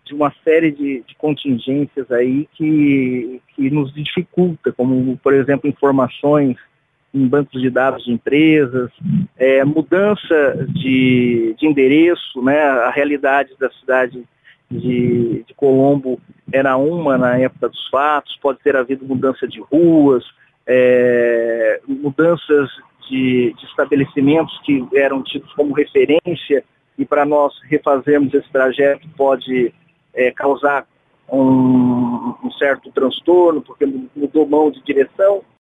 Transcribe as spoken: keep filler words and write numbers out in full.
de uma série de, de contingências aí que, que nos dificulta, como, por exemplo, informações em bancos de dados de empresas, é, mudança de, de endereço, né? A realidade da cidade de, de Colombo era uma na época dos fatos, pode ter havido mudança de ruas, é, mudanças de, de estabelecimentos que eram tidos como referência, e para nós refazermos esse trajeto pode é, causar um, um certo transtorno, porque mudou mão de direção.